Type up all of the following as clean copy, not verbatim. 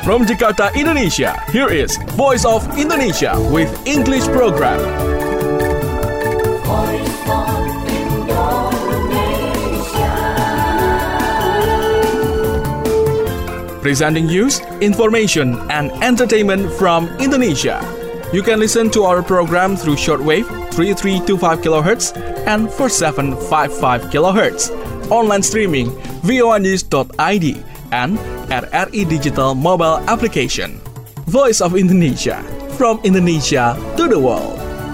From Jakarta, Indonesia, here is Voice of Indonesia with English program. Voice of Indonesia. Presenting news, information, and entertainment from Indonesia. You can listen to our program through shortwave 3325 kHz and 4755 kHz. Online streaming voanews.id and RRI Digital mobile application. Voice of Indonesia, from Indonesia to the world.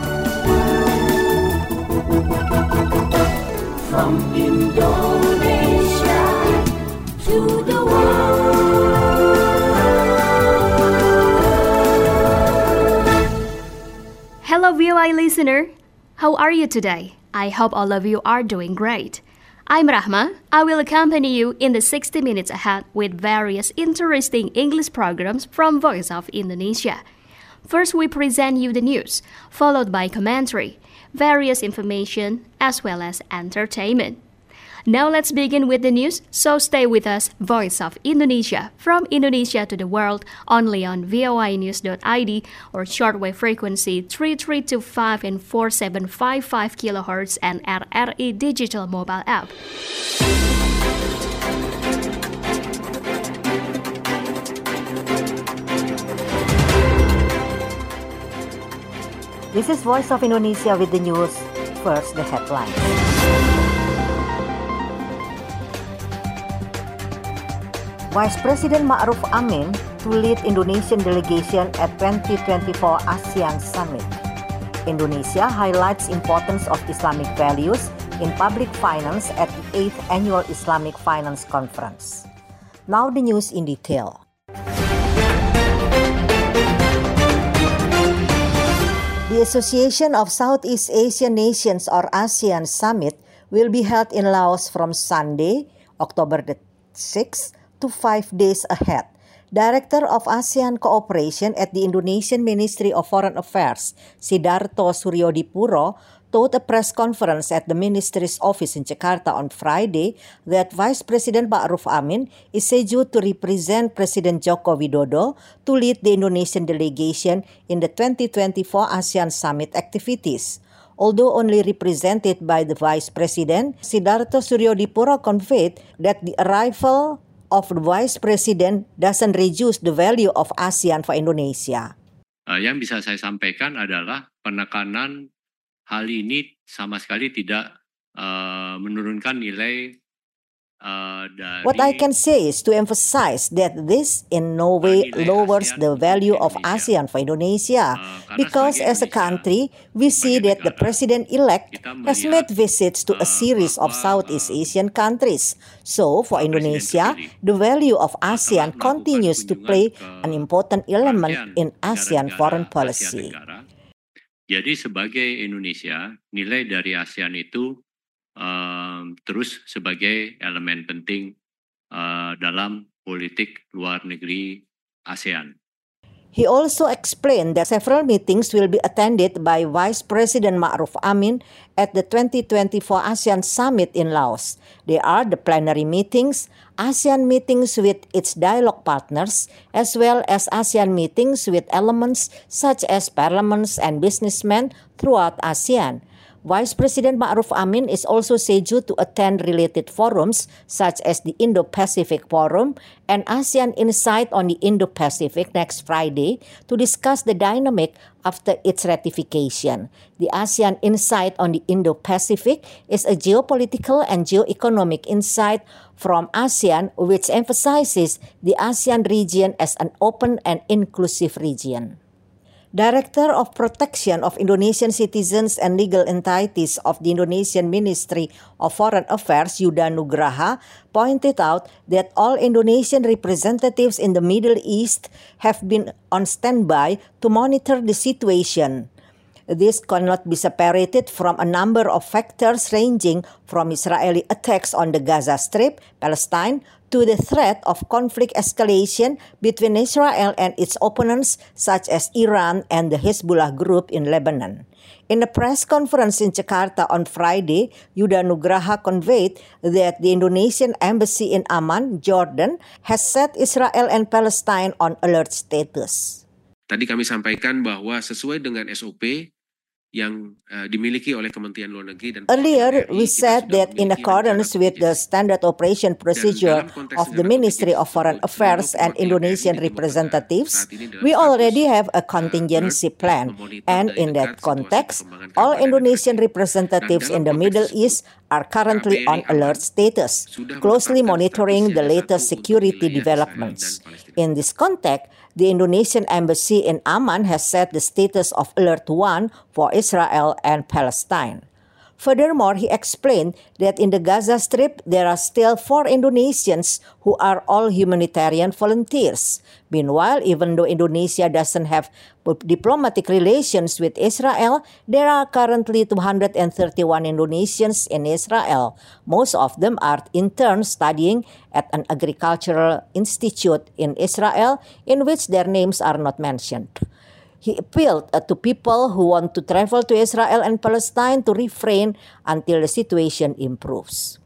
From Indonesia to the world. Hello VOA listener, how are you today? I hope all of you are doing great. I'm Rahma. I will accompany you in the 60 minutes ahead with various interesting English programs from Voice of Indonesia. First, we present you the news, followed by commentary, various information, as well as entertainment. Now let's begin with the news, so stay with us, Voice of Indonesia, from Indonesia to the world, only on voanews.id or shortwave frequency 3325 and 4755 kHz and RRI Digital mobile app. This is Voice of Indonesia with the news. First, the headlines. Vice President Ma'ruf Amin to lead Indonesian delegation at 2024 ASEAN Summit. Indonesia highlights importance of Islamic values in public finance at the 8th Annual Islamic Finance Conference. Now the news in detail. The Association of Southeast Asian Nations or ASEAN Summit will be held in Laos from Sunday, October the 6th to 5 days ahead. Director of ASEAN Cooperation at the Indonesian Ministry of Foreign Affairs, Sidarto Suryodipuro, told a press conference at the ministry's office in Jakarta on Friday that Vice President Ma'ruf Amin is scheduled to represent President Joko Widodo to lead the Indonesian delegation in the 2024 ASEAN Summit activities. Although only represented by the Vice President, Sidarto Suryodipuro conveyed that the arrival of the Vice President doesn't reduce the value of ASEAN for Indonesia. Yang bisa saya sampaikan adalah penekanan hal ini sama sekali tidak menurunkan nilai dari... What I can say is to emphasize that this in no way lowers the value of ASEAN for Indonesia, because as a country, we see that the President-elect has made visits to a series of Southeast Asian countries. So, for Indonesia, the value of ASEAN continues to play an important element in ASEAN foreign policy. Jadi sebagai Indonesia, nilai dari ASEAN itu terus sebagai elemen penting dalam politik luar negeri ASEAN. He also explained that several meetings will be attended by Vice President Ma'ruf Amin at the 2024 ASEAN Summit in Laos. They are the plenary meetings, ASEAN meetings with its dialogue partners, as well as ASEAN meetings with elements such as parliaments and businessmen throughout ASEAN. Vice President Ma'ruf Amin is also scheduled to attend related forums such as the Indo-Pacific Forum and ASEAN Insight on the Indo-Pacific next Friday to discuss the dynamic after its ratification. The ASEAN Insight on the Indo-Pacific is a geopolitical and geoeconomic insight from ASEAN which emphasizes the ASEAN region as an open and inclusive region. Director of Protection of Indonesian Citizens and Legal Entities of the Indonesian Ministry of Foreign Affairs, Yuda Nugraha, pointed out that all Indonesian representatives in the Middle East have been on standby to monitor the situation. this cannot be separated from a number of factors ranging from Israeli attacks on the Gaza Strip, Palestine, to the threat of conflict escalation between Israel and its opponents such as Iran and the Hezbollah group in Lebanon. In a press conference in Jakarta on Friday, Yuda Nugraha conveyed that the Indonesian embassy in Amman, Jordan, has set Israel and Palestine on alert status. Tadi kami sampaikan bahwa sesuai dengan SOP yang dimiliki oleh Kementerian Luar Negeri dan Earlier, we said that in accordance with the standard operation procedure of the Ministry of Foreign Affairs and Indonesian representatives, we already have a contingency plan. And in that context, all Indonesian representatives in the Middle East are currently on alert status, closely monitoring the latest security developments. In this context, the Indonesian embassy in Amman has set the status of Alert 1 for Israel and Palestine. Furthermore, he explained that in the Gaza Strip, there are still 4 Indonesians who are all humanitarian volunteers. Meanwhile, even though Indonesia doesn't have diplomatic relations with Israel, there are currently 231 Indonesians in Israel. Most of them are interns studying at an agricultural institute in Israel, in which their names are not mentioned. He appealed to people who want to travel to Israel and Palestine to refrain until the situation improves.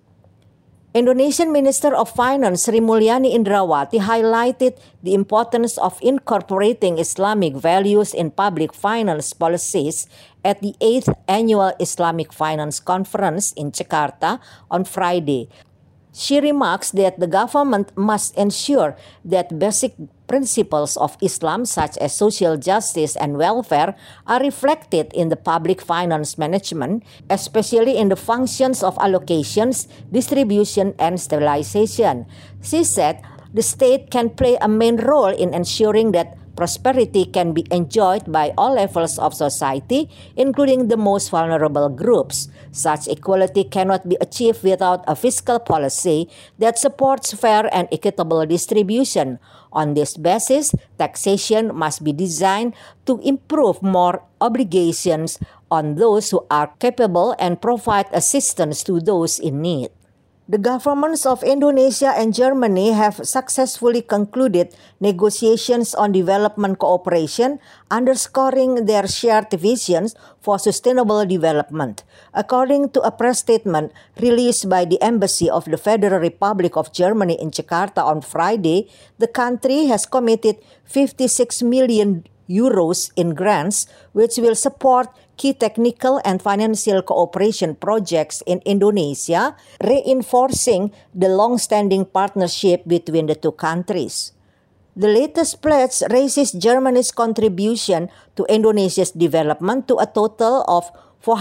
Indonesian Minister of Finance Sri Mulyani Indrawati highlighted the importance of incorporating Islamic values in public finance policies at the 8th Annual Islamic Finance Conference in Jakarta on Friday. She remarks that the government must ensure that basic principles of Islam such as social justice and welfare are reflected in the public finance management, especially in the functions of allocations, distribution, and stabilization. She said the state can play a main role in ensuring that prosperity can be enjoyed by all levels of society, including the most vulnerable groups. Such equality cannot be achieved without a fiscal policy that supports fair and equitable distribution. On this basis, taxation must be designed to improve more obligations on those who are capable and provide assistance to those in need. The governments of Indonesia and Germany have successfully concluded negotiations on development cooperation, underscoring their shared visions for sustainable development. According to a press statement released by the Embassy of the Federal Republic of Germany in Jakarta on Friday, the country has committed 56 million euros in grants, which will support key technical and financial cooperation projects in Indonesia, reinforcing the long-standing partnership between the two countries. The latest pledge raises Germany's contribution to Indonesia's development to a total of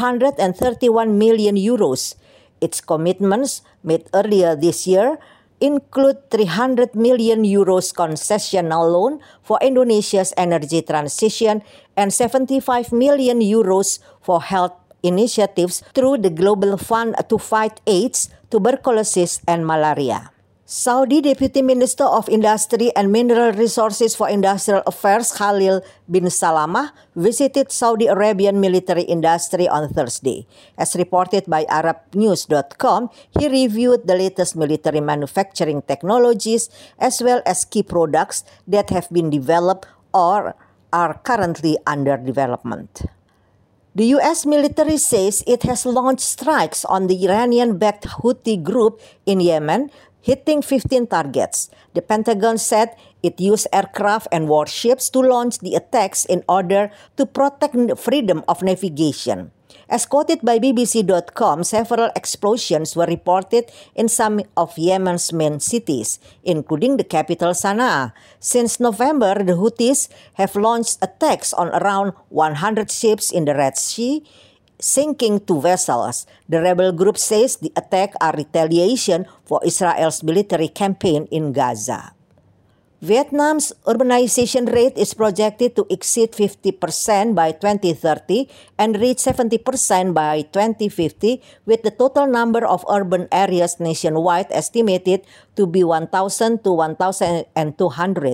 431 million euros. Its commitments made earlier this year include 300 million euros concessional loan for Indonesia's energy transition and 75 million euros for health initiatives through the Global Fund to fight AIDS, tuberculosis, and malaria. Saudi Deputy Minister of Industry and Mineral Resources for Industrial Affairs Khalil bin Salamah visited Saudi Arabian military industry on Thursday. As reported by ArabNews.com, he reviewed the latest military manufacturing technologies as well as key products that have been developed or are currently under development. The U.S. military says it has launched strikes on the Iranian-backed Houthi group in Yemen, hitting 15 targets. The Pentagon said it used aircraft and warships to launch the attacks in order to protect freedom of navigation. As quoted by BBC.com, several explosions were reported in some of Yemen's main cities, including the capital Sana'a. Since November, the Houthis have launched attacks on around 100 ships in the Red Sea, sinking 2 vessels. The rebel group says the attacks are retaliation for Israel's military campaign in Gaza. Vietnam's urbanization rate is projected to exceed 50% by 2030 and reach 70% by 2050, with the total number of urban areas nationwide estimated to be 1,000 to 1,200.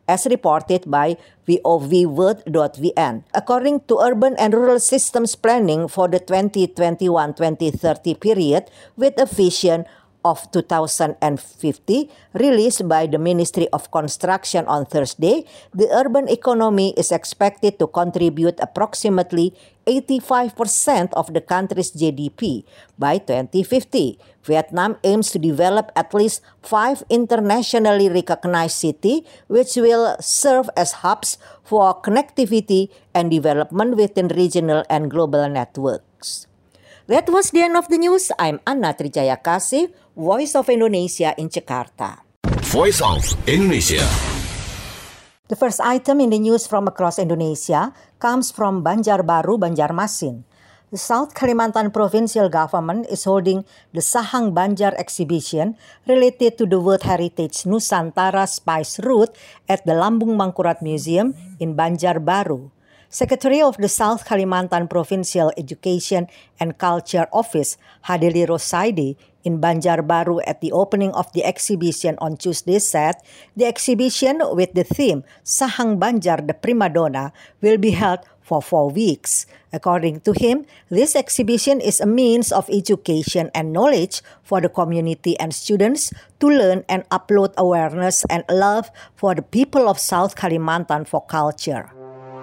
as reported by VOVworld.vn. According to Urban and Rural Systems Planning for the 2021-2030 period, with a vision of 2050, released by the Ministry of Construction on Thursday, the urban economy is expected to contribute approximately 85% of the country's GDP by 2050. Vietnam aims to develop at least 5 internationally recognized cities, which will serve as hubs for connectivity and development within regional and global networks. That was the end of the news. I'm Anna Trijaya Kasih, Voice of Indonesia in Jakarta. Voice of Indonesia. The first item in the news from across Indonesia comes from Banjarbaru, Banjarmasin. The South Kalimantan Provincial Government is holding the Sahang Banjar exhibition related to the World Heritage Nusantara Spice Route at the Lambung Mangkurat Museum in Banjarbaru. Secretary of the South Kalimantan Provincial Education and Culture Office, Hadeli Rosaidi, in Banjarbaru at the opening of the exhibition on Tuesday said the exhibition with the theme Sahang Banjar the Primadonna will be held for 4 weeks. According to him, this exhibition is a means of education and knowledge for the community and students to learn and upload awareness and love for the people of South Kalimantan for culture.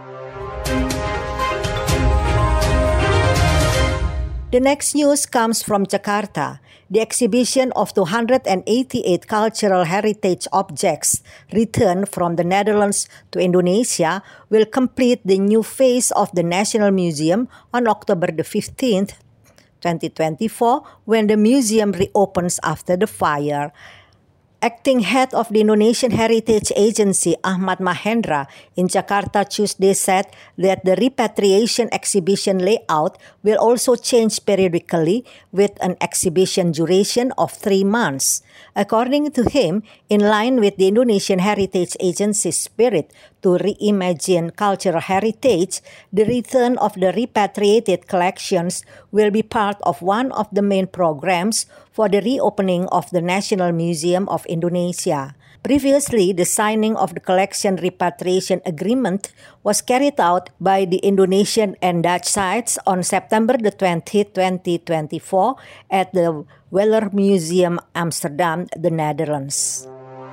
The next news comes from Jakarta. The exhibition of 288 cultural heritage objects returned from the Netherlands to Indonesia will complete the new phase of the National Museum on October the 15th, 2024, when the museum reopens after the fire. Acting head of the Indonesian Heritage Agency, Ahmad Mahendra, in Jakarta Tuesday said that the repatriation exhibition layout will also change periodically with an exhibition duration of 3 months. According to him, in line with the Indonesian Heritage Agency's spirit to reimagine cultural heritage, the return of the repatriated collections will be part of one of the main programs for the reopening of the National Museum of Indonesia. Previously, the signing of the collection repatriation agreement was carried out by the Indonesian and Dutch sides on September the 20th, 2024 at the Weller Museum, Amsterdam, the Netherlands.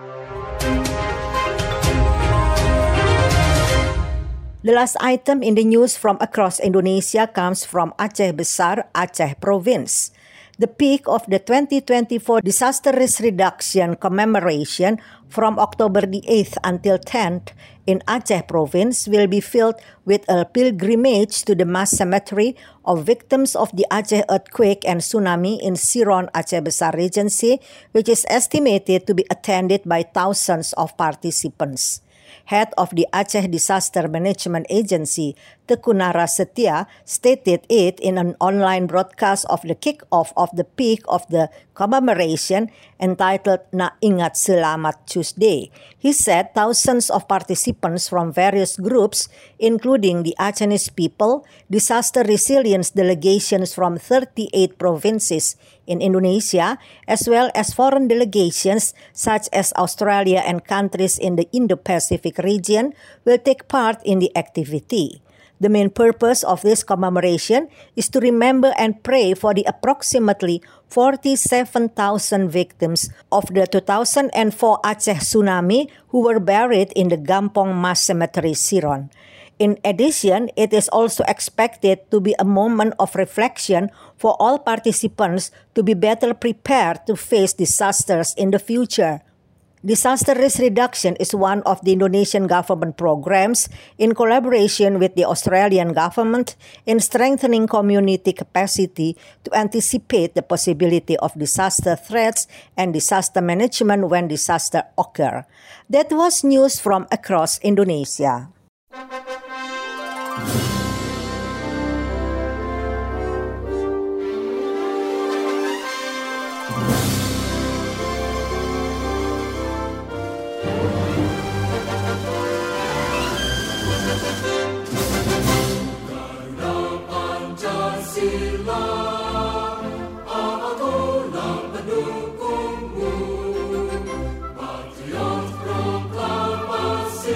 The last item in the news from across Indonesia comes from Aceh Besar, Aceh Province. The peak of the 2024 Disaster Risk Reduction commemoration from October the 8th until 10th in Aceh Province will be filled with a pilgrimage to the mass cemetery of victims of the Aceh earthquake and tsunami in Siron, Aceh Besar Regency, which is estimated to be attended by thousands of participants. Head of the Aceh Disaster Management Agency, Teku Nara Setia, stated it in an online broadcast of the kick-off of the peak of the commemoration entitled Na Ingat Selamat Tuesday. He said thousands of participants from various groups, including the Acehnese people, disaster resilience delegations from 38 provinces in Indonesia, as well as foreign delegations such as Australia and countries in the Indo-Pacific region, will take part in the activity. The main purpose of this commemoration is to remember and pray for the approximately 47,000 victims of the 2004 Aceh tsunami who were buried in the Gampong Mass Cemetery, Siron. In addition, it is also expected to be a moment of reflection for all participants to be better prepared to face disasters in the future. Disaster risk reduction is one of the Indonesian government programs in collaboration with the Australian government in strengthening community capacity to anticipate the possibility of disaster threats and disaster management when disaster occur. That was news from across Indonesia. Proklamasi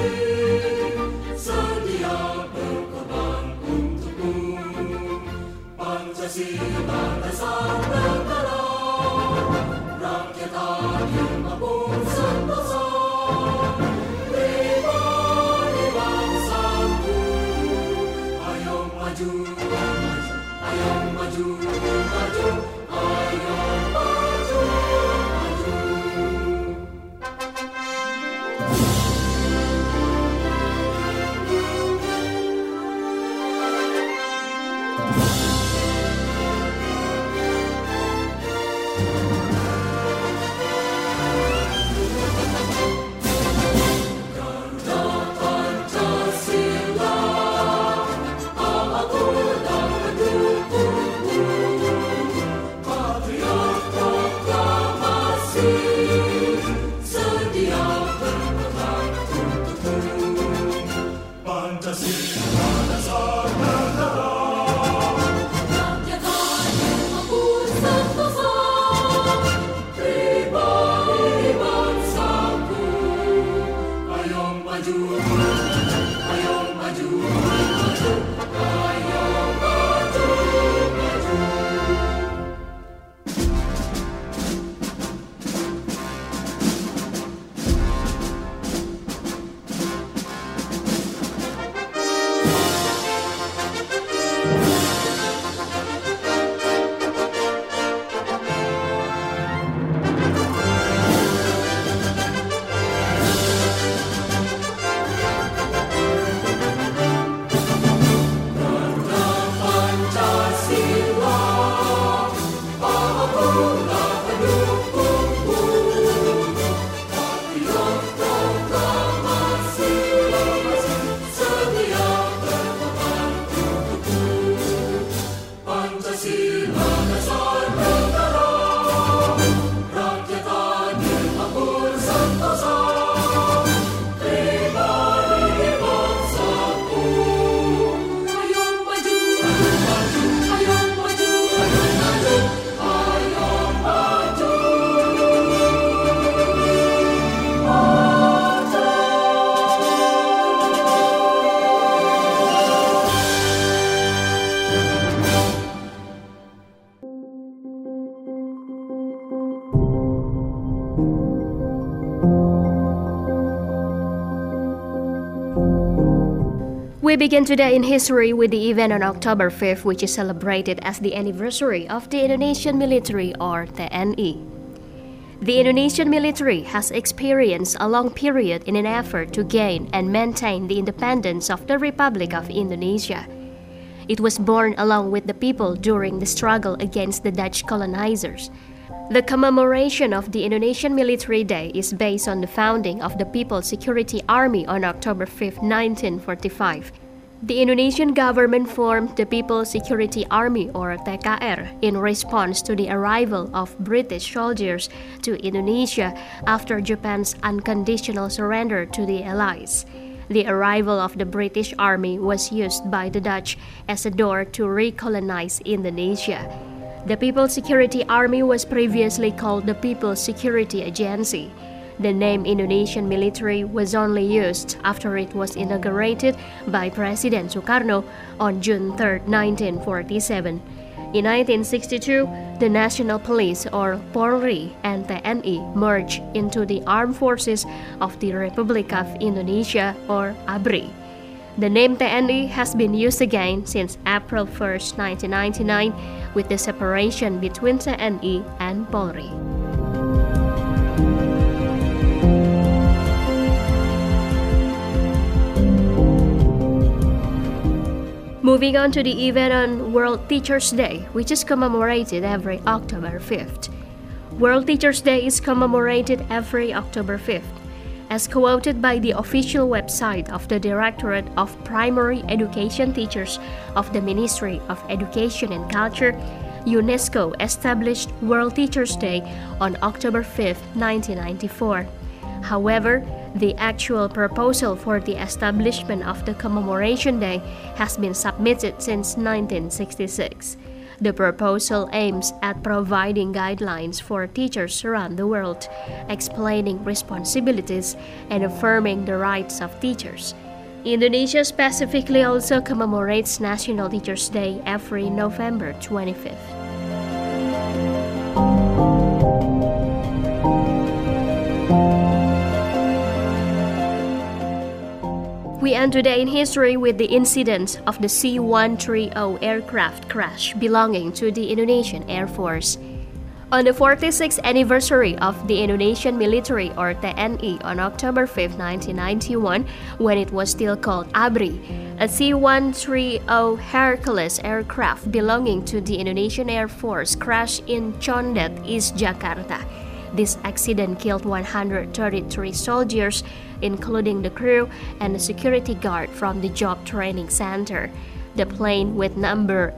We begin today in history with the event on October 5th, which is celebrated as the anniversary of the Indonesian military, or TNI. The Indonesian military has experienced a long period in an effort to gain and maintain the independence of the Republic of Indonesia. It was born along with the people during the struggle against the Dutch colonizers. The commemoration of the Indonesian Military Day is based on the founding of the People's Security Army on October 5, 1945. The Indonesian government formed the People's Security Army, or TKR, in response to the arrival of British soldiers to Indonesia after Japan's unconditional surrender to the Allies. The arrival of the British Army was used by the Dutch as a door to recolonize Indonesia. The People's Security Army was previously called the People's Security Agency. The name Indonesian military was only used after it was inaugurated by President Sukarno on June 3, 1947. In 1962, the National Police, or Polri, and TNI merged into the Armed Forces of the Republic of Indonesia, or ABRI. The name TNI has been used again since April 1, 1999, with the separation between TNI and Polri. Moving on to the event on World Teachers' Day, which is commemorated every October 5th. World Teachers' Day is commemorated every October 5th. As quoted by the official website of the Directorate of Primary Education Teachers of the Ministry of Education and Culture, UNESCO established World Teachers' Day on October 5, 1994. However, the actual proposal for the establishment of the commemoration day has been submitted since 1966. The proposal aims at providing guidelines for teachers around the world, explaining responsibilities and affirming the rights of teachers. Indonesia specifically also commemorates National Teachers' Day every November 25th. We end today in history with the incident of the C-130 aircraft crash belonging to the Indonesian Air Force. On the 46th anniversary of the Indonesian military or TNI on October 5, 1991, when it was still called ABRI, a C-130 Hercules aircraft belonging to the Indonesian Air Force crashed in Condet, East Jakarta. This accident killed 133 soldiers, including the crew and the security guard from the Job Training Center. The plane with number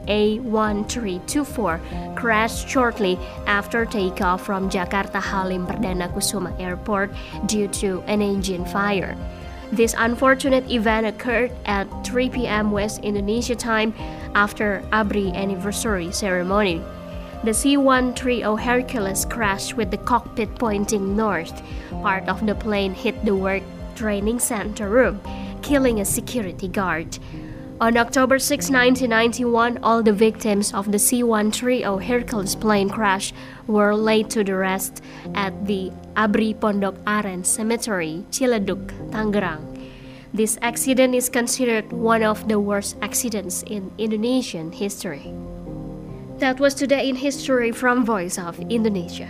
A1324 crashed shortly after takeoff from Jakarta Halim Perdana Kusuma Airport due to an engine fire. This unfortunate event occurred at 3 p.m. West Indonesia time after ABRI anniversary ceremony. The C-130 Hercules crashed with the cockpit pointing north. Part of the plane hit the work training center room, killing a security guard. On October 6, 1991, all the victims of the C-130 Hercules plane crash were laid to the rest at the ABRI Pondok Aren Cemetery, Ciledug, Tangerang. This accident is considered one of the worst accidents in Indonesian history. That was Today in History from Voice of Indonesia.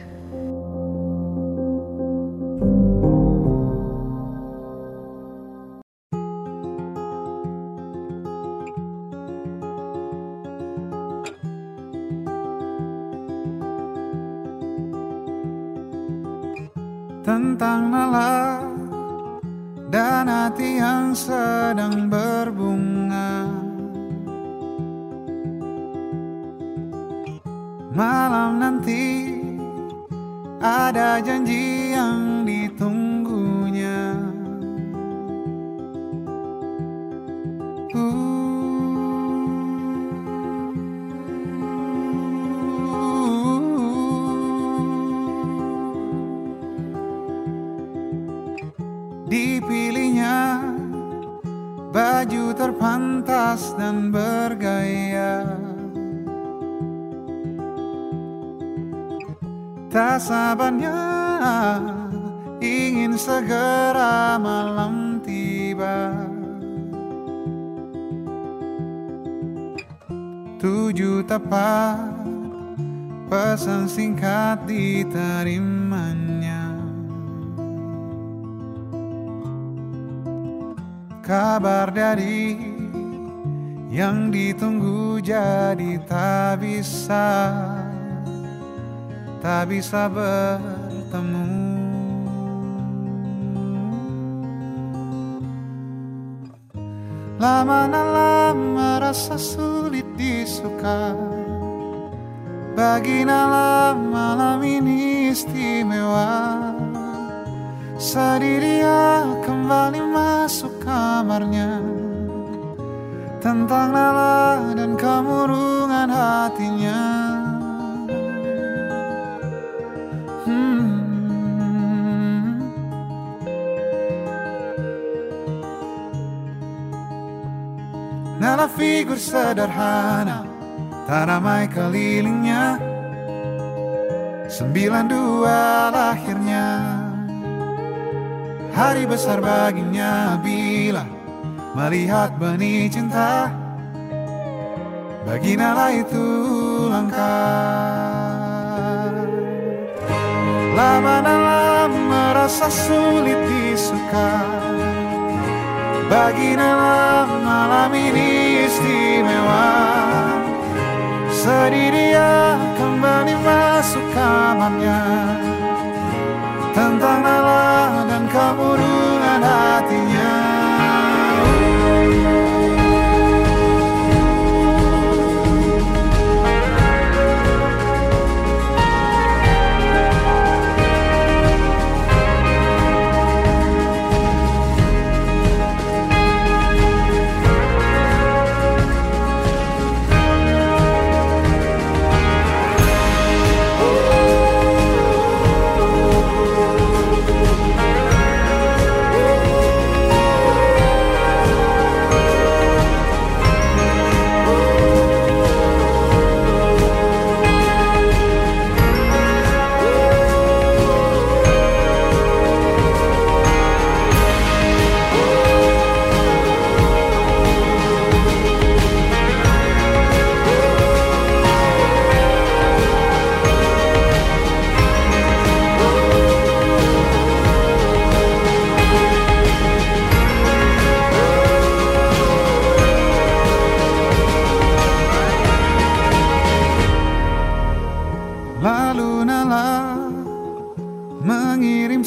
Tentang nalar dan hati yang sedang berbunga. Malam nanti ada janji yang ditunggunya. Dipilihnya baju terpantas dan bergaya. Tak sabarnya ingin segera malam tiba. 7 tepat pesan singkat diterimanya. Kabar dari yang ditunggu jadi tak bisa bertemu. Lama-lama rasa sulit disuka. Bagi Nala malam ini istimewa. Sedih dia kembali masuk kamarnya. Tentang Nala dan kemurungan hatinya. Nala figur sederhana, tak ramai kelilingnya. 92 lahirnya. Hari besar baginya bila melihat benih cinta. Bagi Nala itu langka. Lama Nala merasa sulit disuka. Bagi Nala malam ini istimewa. Sedih dia kembali masuk kamarnya. Tentang Nala dan kemurungan hatinya.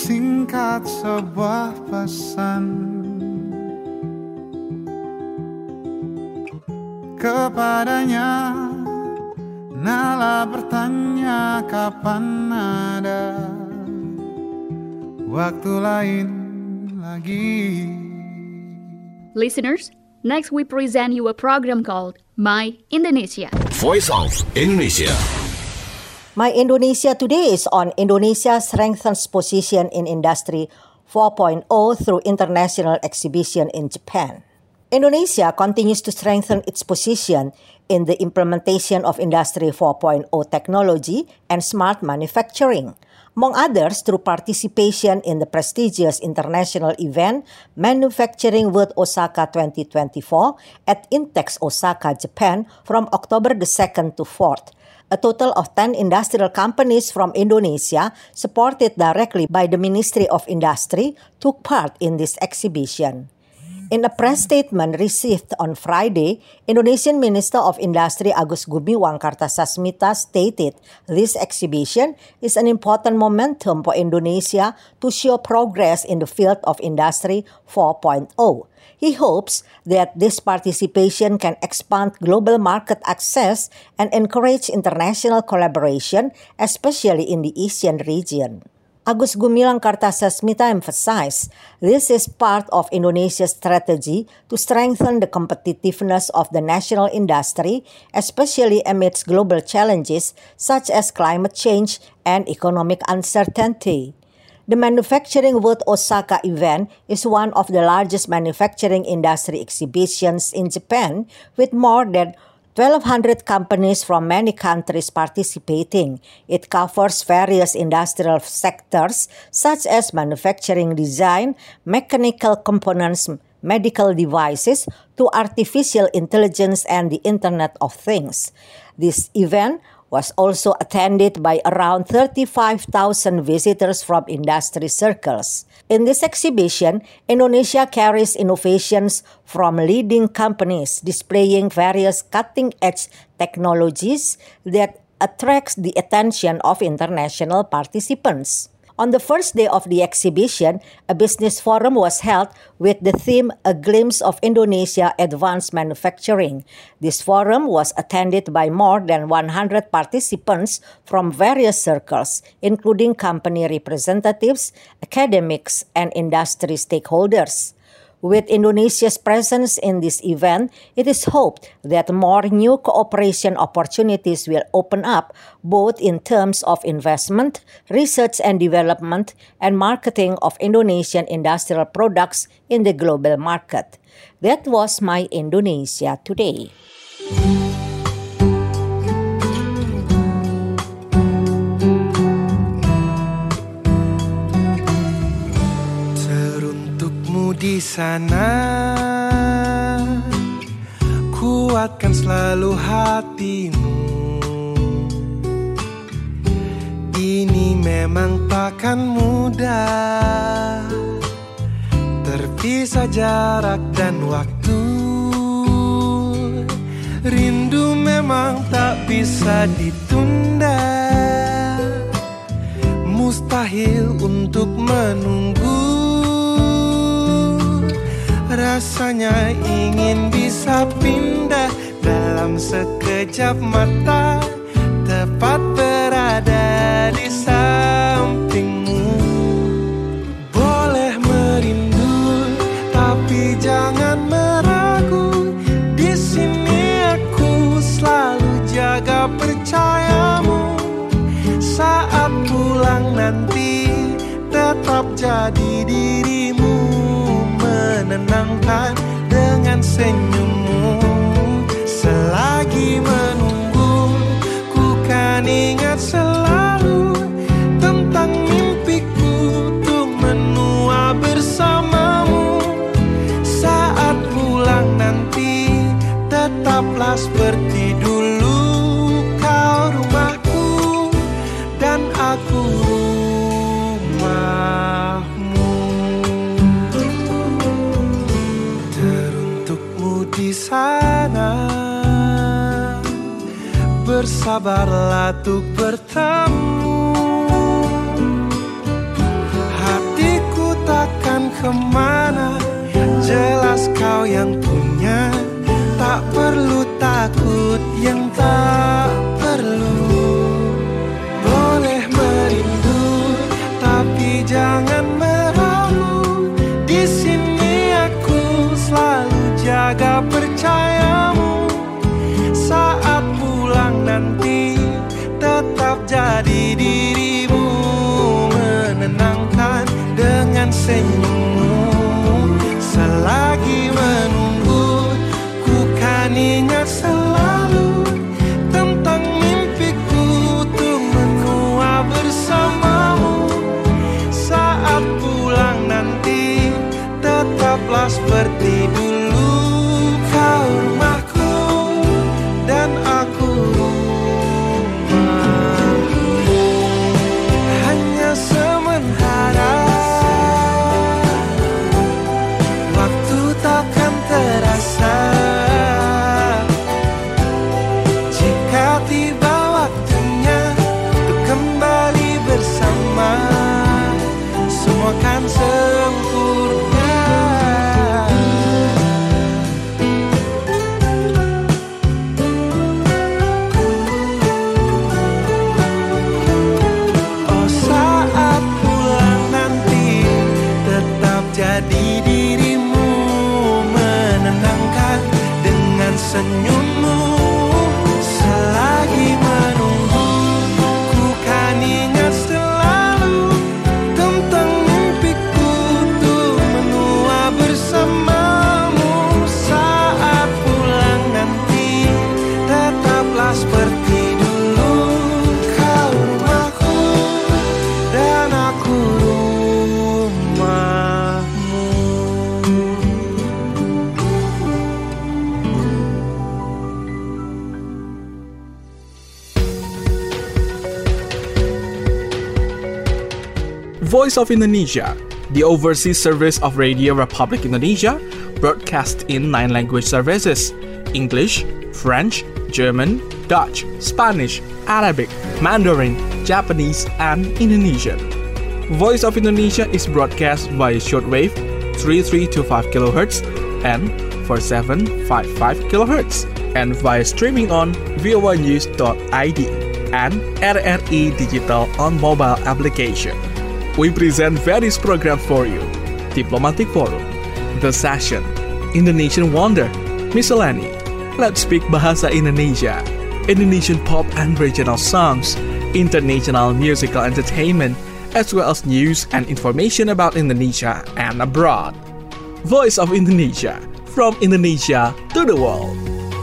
singkat sebuah pesan kepadanya. Nala bertanya kapan ada waktu lain lagi. Listeners, next we present you a program called My Indonesia. Voice of Indonesia. My Indonesia today is on Indonesia strengthens position in Industry 4.0 through international exhibition in Japan. Indonesia continues to strengthen its position in the implementation of Industry 4.0 technology and smart manufacturing, among others through participation in the prestigious international event Manufacturing World Osaka 2024 at Intex Osaka, Japan from October the 2nd to 4th. A total of 10 industrial companies from Indonesia, supported directly by the Ministry of Industry, took part in this exhibition. In a press statement received on Friday, Indonesian Minister of Industry Agus Gumiwang Kartasasmita stated this exhibition is an important momentum for Indonesia to show progress in the field of Industry 4.0. He hopes that this participation can expand global market access and encourage international collaboration, especially in the Asian region. Agus Gumiwang Kartasasmita emphasized this is part of Indonesia's strategy to strengthen the competitiveness of the national industry, especially amidst global challenges such as climate change and economic uncertainty. The Manufacturing World Osaka event is one of the largest manufacturing industry exhibitions in Japan, with more than 1,200 companies from many countries participating. It covers various industrial sectors such as manufacturing design, mechanical components, medical devices, to artificial intelligence and the Internet of Things. This event was also attended by around 35,000 visitors from industry circles. In this exhibition, Indonesia carries innovations from leading companies displaying various cutting-edge technologies that attracts the attention of international participants. On the first day of the exhibition, a business forum was held with the theme A Glimpse of Indonesia Advanced Manufacturing. This forum was attended by more than 100 participants from various circles, including company representatives, academics, and industry stakeholders. With Indonesia's presence in this event, it is hoped that more new cooperation opportunities will open up, both in terms of investment, research and development, and marketing of Indonesian industrial products in the global market. That was My Indonesia today. Di sana, kuatkan selalu hatimu. Ini memang takkan mudah, terpisah jarak dan waktu. Rindu memang tak bisa ditunda, mustahil untuk menunggu. Rasanya ingin bisa pindah dalam sekejap mata, tepat berada di sampingmu. Boleh merindu, tapi jangan meragu. Di sini aku selalu jaga percayamu. Saat pulang nanti, tetap jadi dirimu. Menenangkan dengan senyummu. Selagi menunggu, ku kan ingat selalu tentang mimpiku untuk menua bersamamu. Saat pulang nanti, tetaplah seperti dulu. Kau rumahku dan aku rumahmu. Di sana, bersabarlah untuk bertemu. kemana? Jelas kau yang punya. Tak perlu takut yang tak perlu. Boleh merindu, tapi jangan meragu. Di sini aku selalu jaga percayamu. Saat pulang nanti tetap jadi dirimu, menenangkan dengan senyummu. Selagi menunggu, ku kan ingat selalu tentang mimpiku untuk menua bersamamu. Saat pulang nanti tetaplah seperti dulu. Kau rumahku dan aku rumahmu. Hanya sementara, waktu takkan terasa. Jika tiba waktunya untuk kembali bersama, semua kan sempurna. Oh, saat pulang nanti tetap jadi dirimu, menenangkan dengan senyummu. Selagi menunggu, ku kan ingat selalu tentang mimpiku untuk menua bersamamu. Saat pulang nanti tetaplah seperti dulu. Kau rumahku dan aku rumahmu. Voice of Indonesia, the overseas service of Radio Republic Indonesia, broadcast in 9 language services: English, French, German, Dutch, Spanish, Arabic, Mandarin, Japanese, and Indonesian. Voice of Indonesia is broadcast via shortwave 3325 kHz and 4755 kHz, and via streaming on voanews.id and RRI Digital on mobile application. We present various programs for you: Diplomatic Forum, The Session, Indonesian Wonder, Miscellany, Let's Speak Bahasa Indonesia, Indonesian pop and regional songs, international musical entertainment, as well as news and information about Indonesia and abroad. Voice of Indonesia, from Indonesia to the world.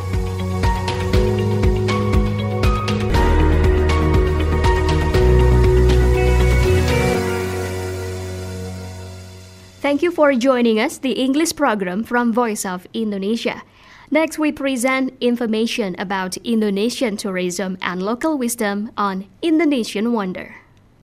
Thank you for joining us, the English program from Voice of Indonesia. Next, we present information about Indonesian tourism and local wisdom on Indonesian Wonder.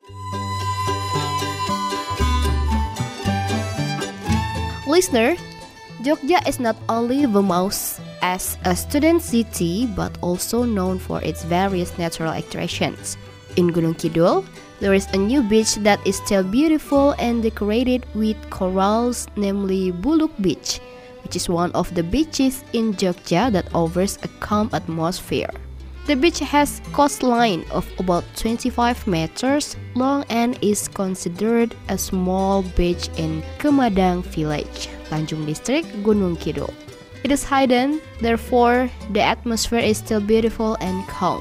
Listener, Jogja is not only famous as a student city but also known for its various natural attractions. In Gunung Kidul, there is a new beach that is still beautiful and decorated with corals, namely Buluk Beach, which is one of the beaches in Jogja that offers a calm atmosphere. The beach has a coastline of about 25 meters long and is considered a small beach in Kemadang village, Tanjung District, Gunung Kidul. It is hidden, therefore the atmosphere is still beautiful and calm.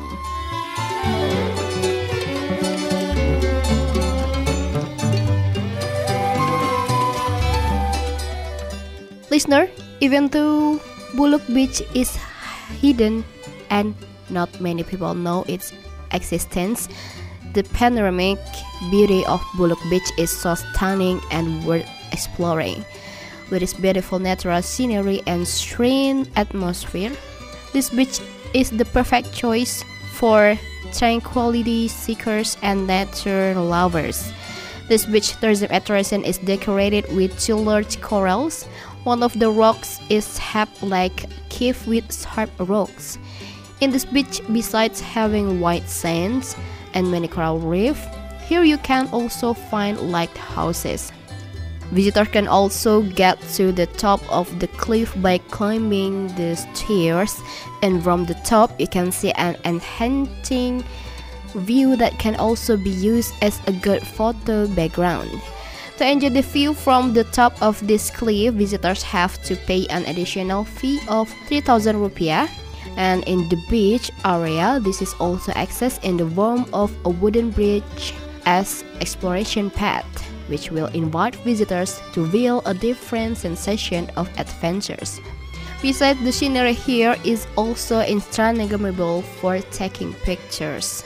Listener, even though Buluk Beach is hidden and not many people know its existence, the panoramic beauty of Buluk Beach is so stunning and worth exploring. With its beautiful natural scenery and serene atmosphere, this beach is the perfect choice for tranquility seekers and nature lovers. This beach tourism attraction is decorated with two large corals. One of the rocks is shaped like a cave with sharp rocks. In this beach, besides having white sands and many coral reef, here you can also find lighthouses. Visitors can also get to the top of the cliff by climbing the stairs, and from the top you can see an enchanting view that can also be used as a good photo background. To enjoy the view from the top of this cliff, visitors have to pay an additional fee of 3,000 rupiah. And in the beach area, this is also accessed in the form of a wooden bridge as exploration path, which will invite visitors to feel a different sensation of adventures. Besides, the scenery here is also Instagrammable for taking pictures.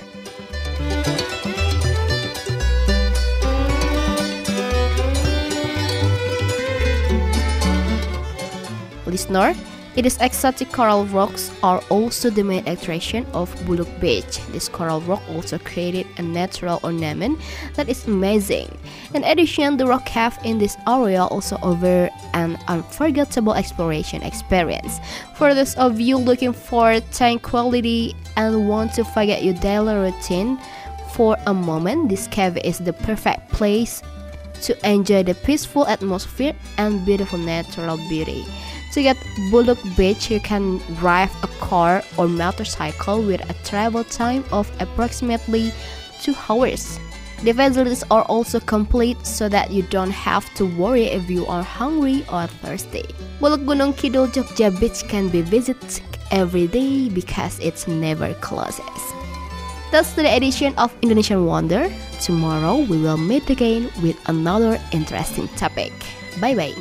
Listener, its exotic coral rocks are also the main attraction of Buluk Beach. This coral rock also created a natural ornament that is amazing. In addition, the rock cave in this area also offer an unforgettable exploration experience. For those of you looking for tranquility and want to forget your daily routine for a moment, this cave is the perfect place to enjoy the peaceful atmosphere and beautiful natural beauty. To get Buluk Beach, you can drive a car or motorcycle with a travel time of approximately 2 hours. The facilities are also complete so that you don't have to worry if you are hungry or thirsty. Buluk Gunung Kidul Jogja Beach can be visited every day because it never closes. That's the edition of Indonesian Wonder. Tomorrow we will meet again with another interesting topic. Bye bye.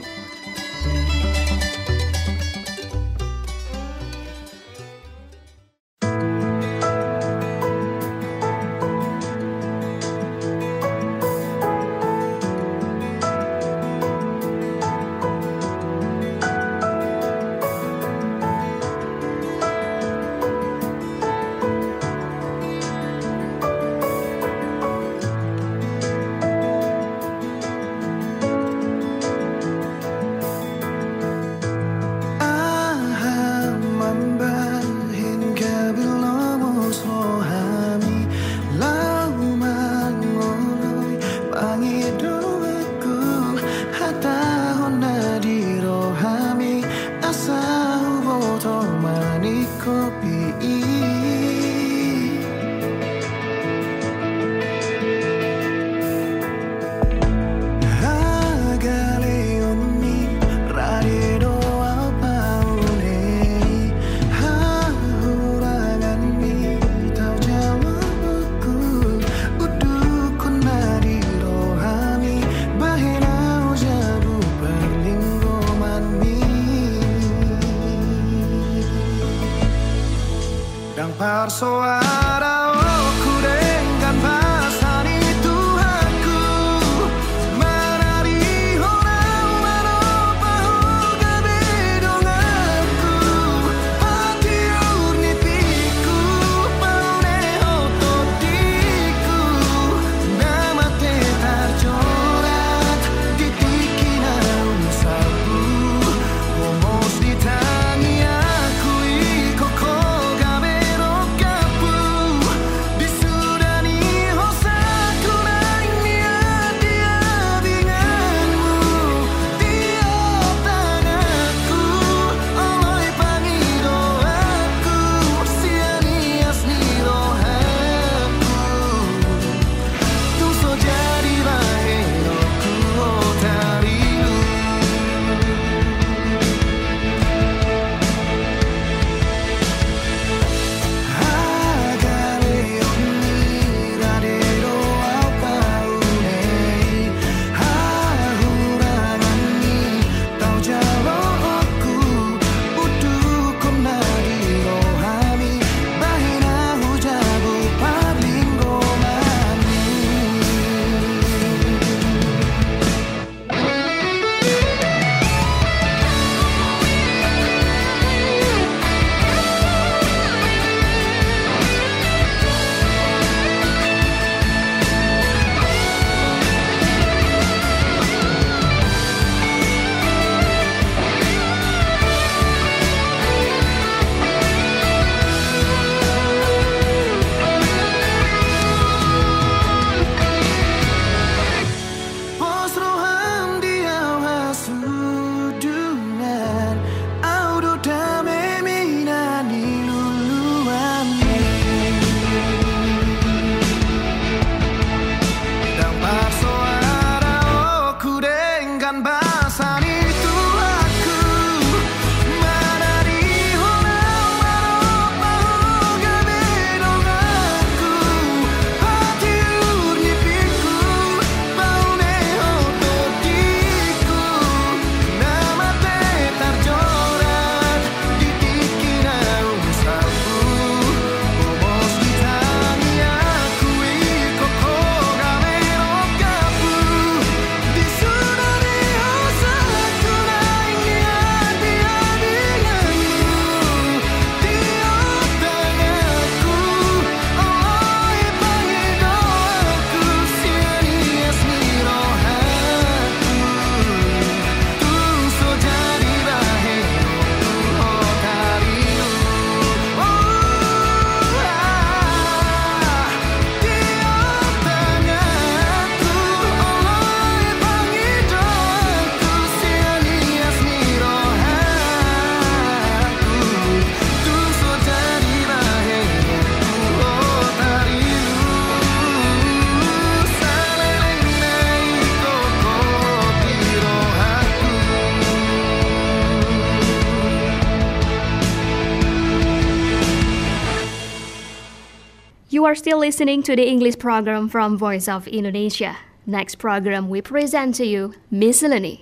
are still listening to the English program from Voice of Indonesia. Next program we present to you Miscellany.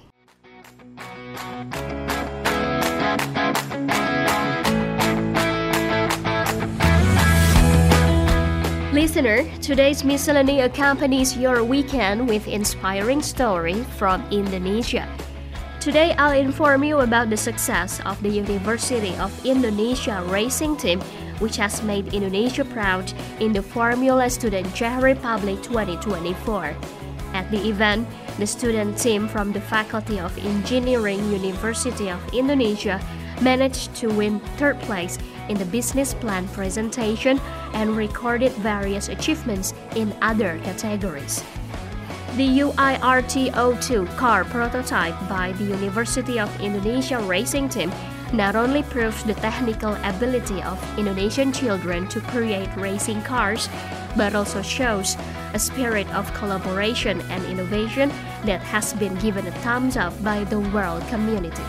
Listener, today's Miscellany accompanies your weekend with inspiring story from Indonesia. Today I'll inform you about the success of the University of Indonesia racing team, which has made Indonesia proud in the Formula Student Czech Republic 2024. At the event, the student team from the Faculty of Engineering University of Indonesia managed to win third place in the business plan presentation and recorded various achievements in other categories. The UIRT-02 car prototype by the University of Indonesia racing team not only proves the technical ability of Indonesian children to create racing cars, but also shows a spirit of collaboration and innovation that has been given a thumbs up by the world community.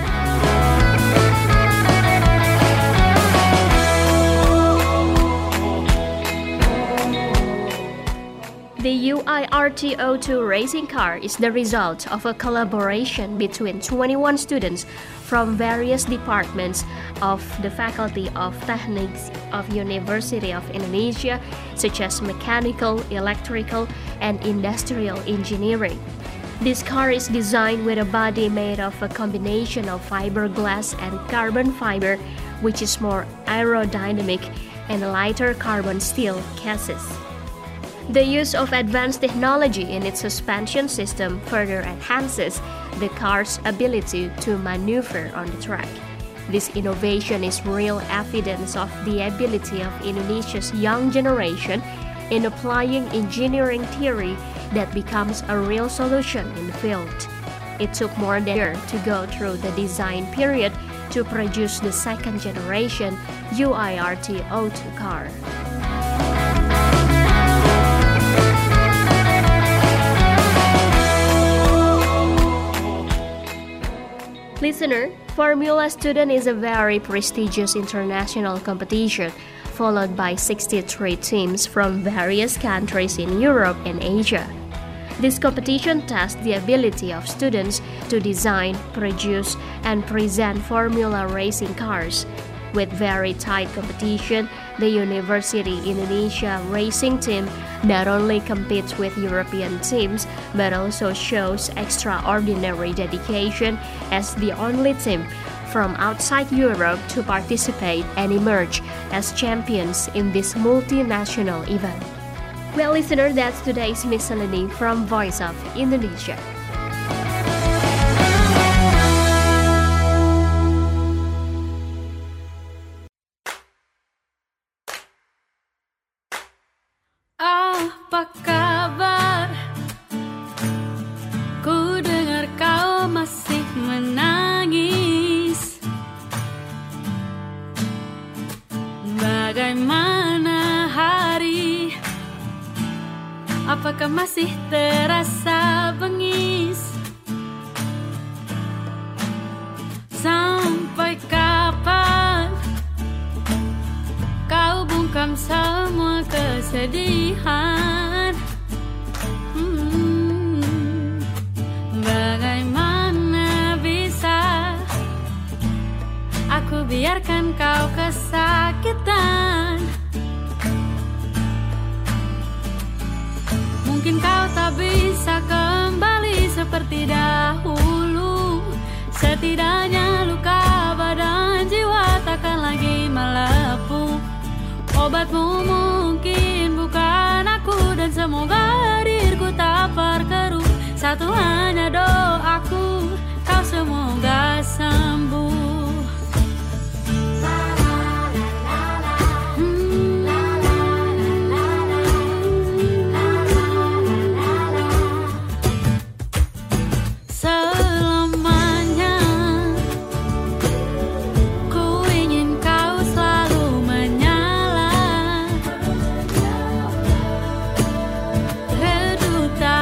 The UIRT-02 racing car is the result of a collaboration between 21 students from various departments of the Faculty of Technics of University of Indonesia, such as mechanical, electrical, and industrial engineering. This car is designed with a body made of a combination of fiberglass and carbon fiber, which is more aerodynamic, and a lighter carbon steel chassis. The use of advanced technology in its suspension system further enhances the car's ability to maneuver on the track. This innovation is real evidence of the ability of Indonesia's young generation in applying engineering theory that becomes a real solution in the field. It took more than a year to go through the design period to produce the second generation UIRT-02 car. Listener, Formula Student is a very prestigious international competition, followed by 63 teams from various countries in Europe and Asia. This competition tests the ability of students to design, produce, and present formula racing cars. With very tight competition, the University Indonesia racing team not only competes with European teams, but also shows extraordinary dedication as the only team from outside Europe to participate and emerge as champions in this multinational event. Well, listener, that's today's Miscellany from Voice of Indonesia. Apa kabar? Ku dengar kau masih menangis. Bagaimana hari? Apakah masih terasa bengis? Sampai kapan kau bungkam semua kesedihan? Bagaimana bisa aku biarkan kau kesakitan? Mungkin kau tak bisa kembali seperti dahulu. Setidaknya luka badan jiwa takkan lagi melepuh. Obatmu mungkin bukan aku, dan semoga diriku tak berkeruh. Satu hanya doaku, kau semoga sembuh.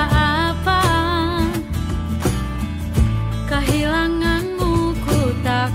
Kehilanganmu ku tak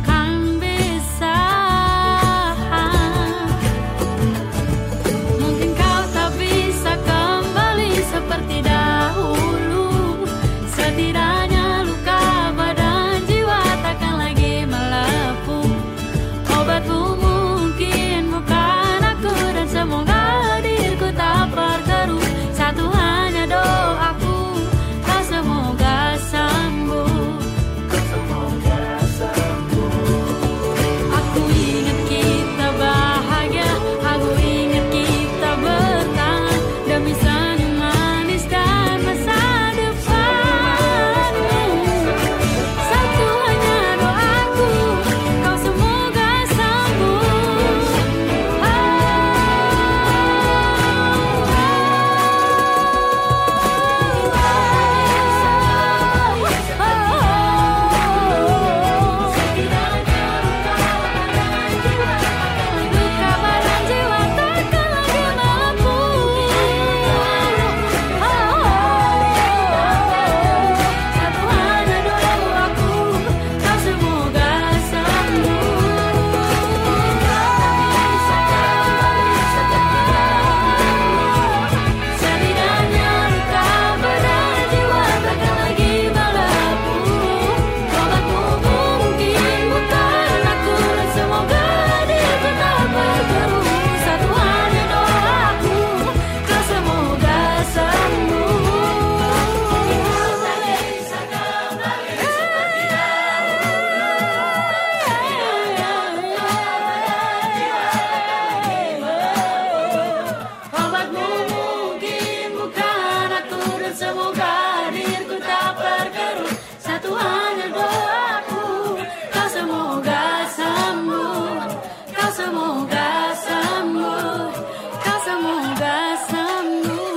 obatmu mungkin bukan aku, dan semoga diriku tak berkerut. Satu hanya doaku, kau semoga sembuh, kau semoga sembuh, kau semoga sembuh.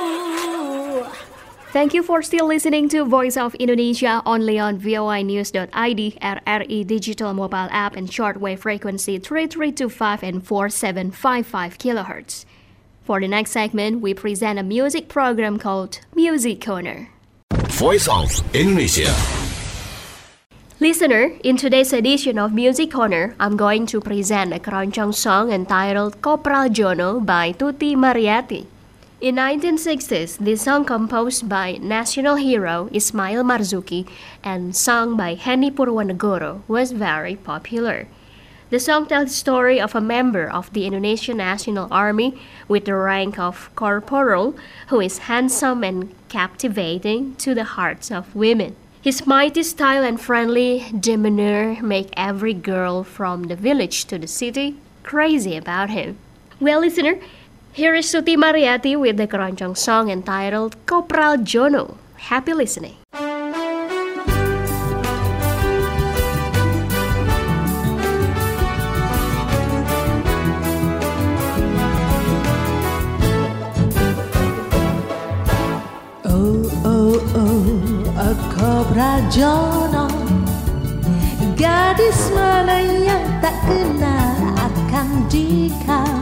Thank you for still listening to Voice of Indonesia only on voinews.id, RRI digital mobile app and shortwave frequency 3325 and 4755 kHz. For the next segment, we present a music program called Music Corner. Voice of Indonesia. Listener, in today's edition of Music Corner, I'm going to present a keroncong song entitled Kopral Jono by Tuti Mariyati. In 1960s, this song composed by national hero Ismail Marzuki and sung by Henny Purwanegoro was very popular. The song tells the story of a member of the Indonesian National Army with the rank of corporal who is handsome and captivating to the hearts of women. His mighty style and friendly demeanor make every girl from the village to the city crazy about him. Well, listener, here is Tuti Mariyati with the keroncong song entitled Kopral Jono. Happy listening. Kopral Jono, gadis mana yang tak kenal akan dikau.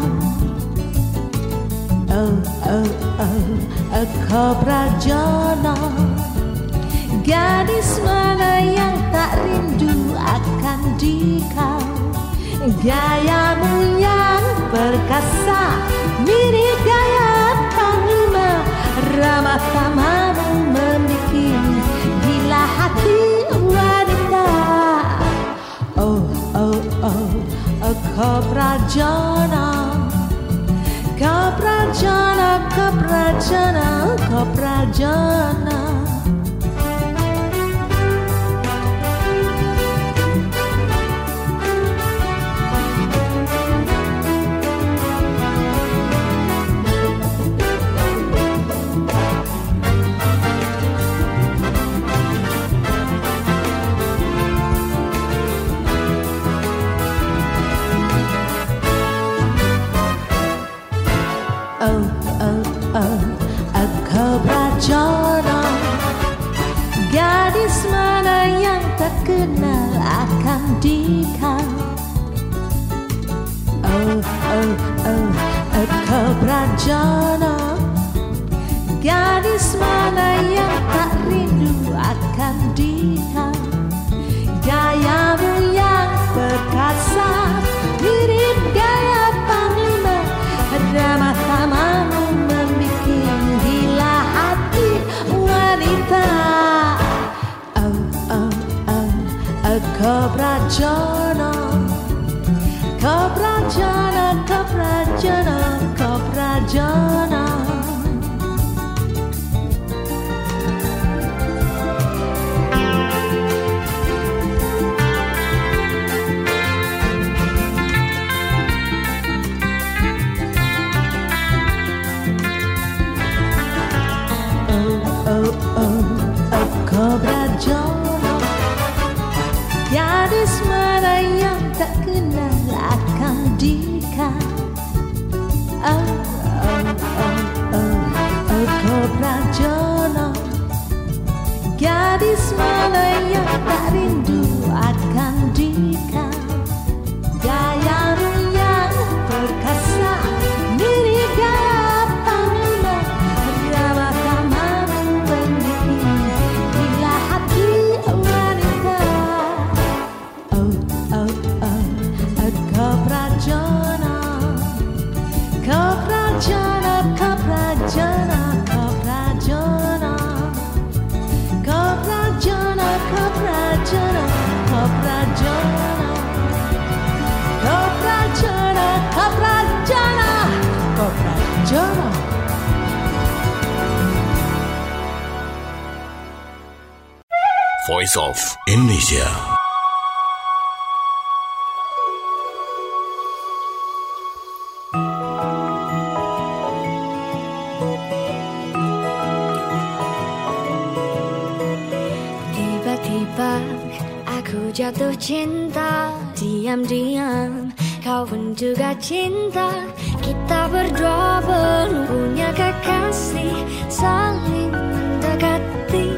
Kopral Jono, gadis mana yang tak rindu akan dikau. Gayamu yang perkasa mirip gaya panglima, ramah tamamu membikin gila hati wanita. Kopral Jono, Kopral Jono, Kopral Jono, Kopral Jono. Kopral Jono, gadis mana yang tak kenal akan dikau. Kopral Jono, gadis mana yang tak rindu akan dikau. Gayamu yang perkasa mirip gaya panglima, ramah tamamu membikin gila hati wanita. Kopral Jono, Kopral Jono, Kopral Jono, Kopral Jono. Kopral Jono, gadis mana yang tak kenal akan dikau. Kopral Jono, gadis mana yang tak rindu akan dikau. Gayamu yang perkasa mirip gaya panglima, ramah tamamu membikin gila hati wanita. Kopral Jono, Kopral Jono, Kopral Jono, Kopral Jono. Kopral Jono, Kopral Jono, Kopral Jono. Kopral Jono, Kopral Jono, Kopral Jono. Voice of Indonesia. jatuh cinta, diam-diam kau pun juga cinta. Kita berdua belum punya kekasih, saling mendekati.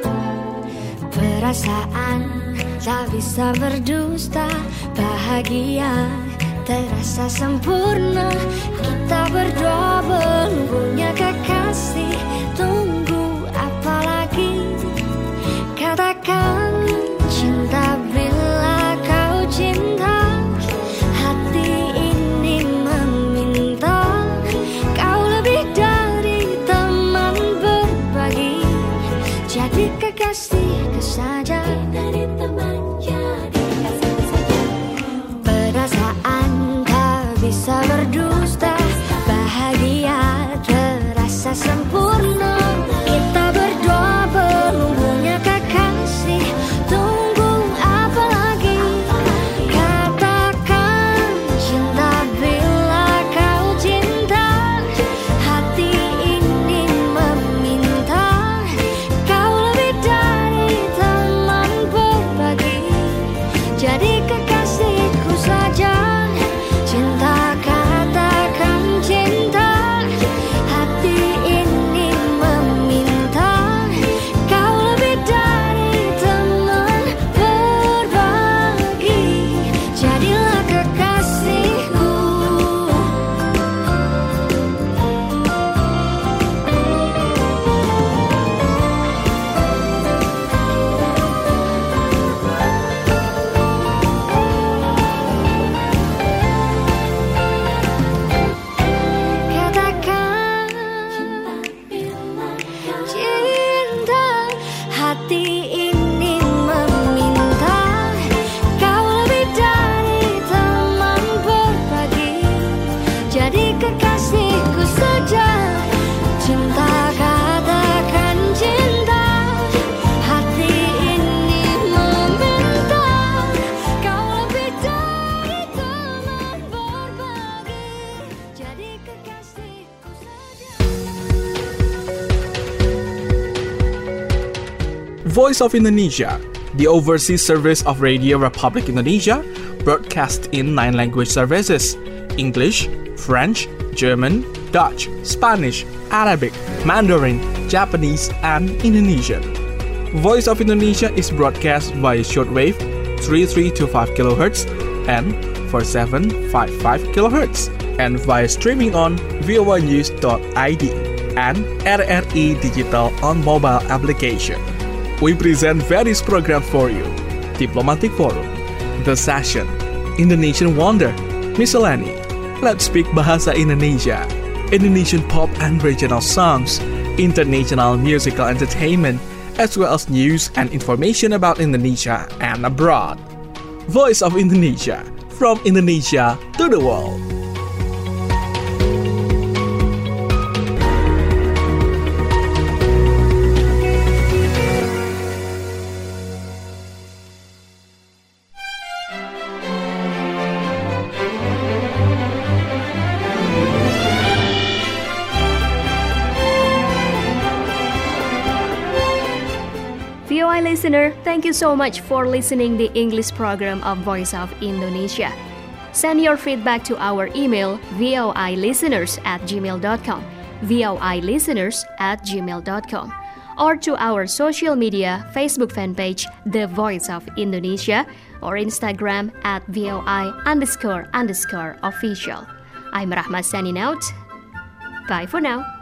Perasaan tak bisa berdusta, bahagia terasa sempurna. Kita berdua belum punya kekasih, tunggu apa lagi? Katakan cinta bila kau cinta. Hati ini meminta, kau lebih dari teman berbagi. Jadi kekasihku saja, dari teman jadi kekasihku saja. Perasaan tak bisa berdusta, bahagia terasa sempurna. Kita berdua belum punya kekasih, tunggu apa lagi? Katakan cinta bila kau cinta. Hati ini meminta, kau lebih dari teman berbagi. Jadi kekasihku saja, cinta katakan cinta. Hati ini meminta, kau lebih dari teman berbagi. Jadilah kekasihku. Katakan cinta, hati ini meminta, kau lebih dari teman berbagi. Jadi kekasihku saja, cinta katakan cinta. Hati ini meminta, kau lebih dari teman berbagi. Jadi kekasihku saja. Voice of Indonesia, the overseas service of Radio Republic Indonesia, broadcast in 9 language services: English, French, German, Dutch, Spanish, Arabic, Mandarin, Japanese, and Indonesian. Voice of Indonesia is broadcast via shortwave 3325 kHz and 4755 kHz, and via streaming on voanews.id and RRI Digital on mobile application. We present various programs for you: Diplomatic Forum, The Session, Indonesian Wonder, Miscellany, Let's Speak Bahasa Indonesia, Indonesian pop and regional songs, international musical entertainment, as well as news and information about Indonesia and abroad. Voice of Indonesia, from Indonesia to the world. VOA listener, thank you so much for listening the English program of Voice of Indonesia. Send your feedback to our email voilisteners@gmail.com, voilisteners@gmail.com, or to our social media Facebook fan page The Voice of Indonesia, or Instagram @VOI_official. I'm Rahma signing out. Bye for now.